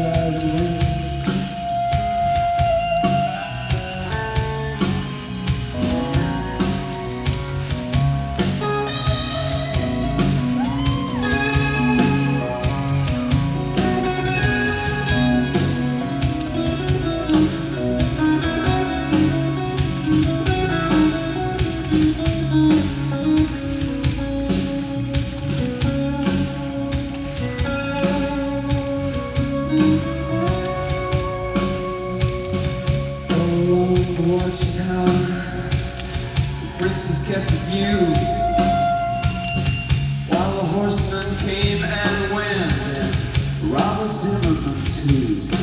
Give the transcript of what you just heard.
inside the wind. The watchtower, the princess kept the view, while the horsemen came and went, and Robert Zimmerman too.